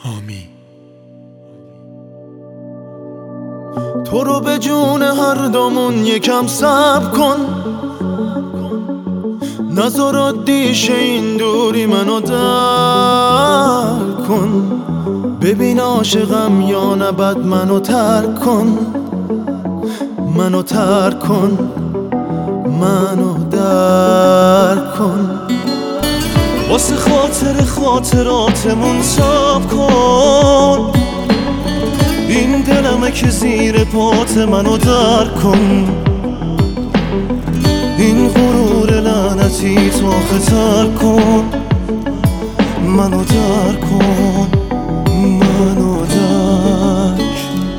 حامی. تو رو به جون هر دومون یکم صبر کن، نذار عادی شه این دوری منو درک کن. ببین عاشقم یا نه بد منو ترک کن، منو ترک کن، منو درک کن. واسه خاطر خاطراتمون صبر کن، این دلمه که زیر پات منو درک کن. این غرور لعنتی تو خطر کن، منو درک کن، منو درک.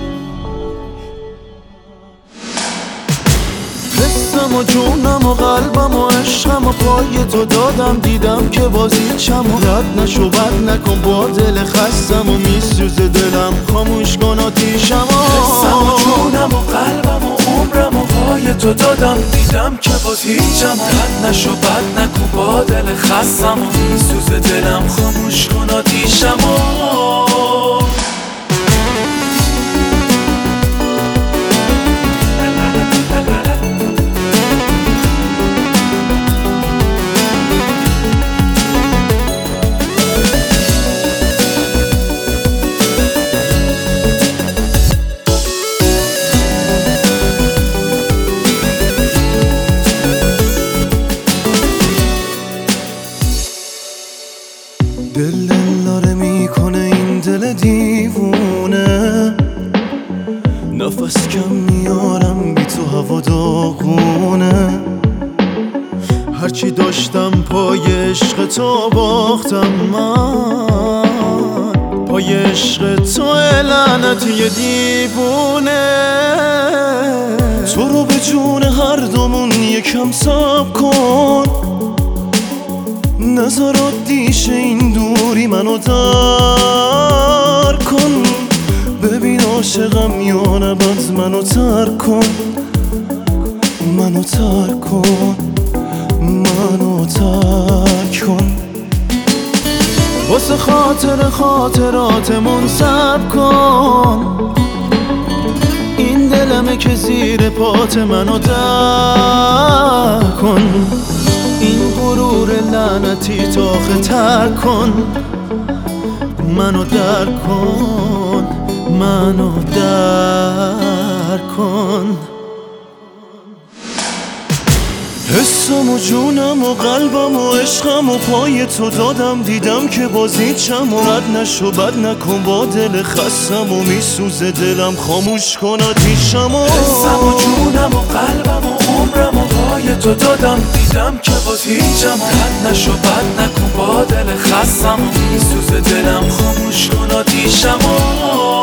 حسم و جونم و قلبم و عشقم و پای تو دادم، دیدم که باز هیچم و رد نشو بد نکن. با دل خستم و میسوزه دلم، خاموش کن آتیشم. حسم و جونم و قلبم و عمرم و پای تو دادم، دیدم که باز هیچم رد نشو بد نکن. با دل خستم و میسوزه دلم، خاموش کن آتیشم. دل لاره میکنه این دل دیوونه، نفس کم میارم بی تو هوا داغونه. هرچی داشتم پای عشق تو باختم من، پای عشق تو لعنتی دیوونه. تو رو به جون هر دومون یکم صبر کن، نذار عادی شه این دوری منو درک کن. ببین عاشقم یا نه بد منو ترک کن، منو ترک کن، منو ترک کن. واسه خاطر خاطراتمون صبر کن، این دلمه که زیر پات منو درک کن. این غرور لعنتی تو خطر کن، منو درک کن، منو درک کن. حسم و جونم و قلبم و عشقم و پای تو دادم، دیدم که باز هیچم و رد نشو بد نکن. با دل خستم و میسوزه دلم، خاموش کن آتیشم. حسم و جونم و قلبم و عمرم و پای تو دادم، دیدم که باز هیچم رد نشو بد نکن. با دل خستم و میسوزه دلم، خاموش کن آتیشم.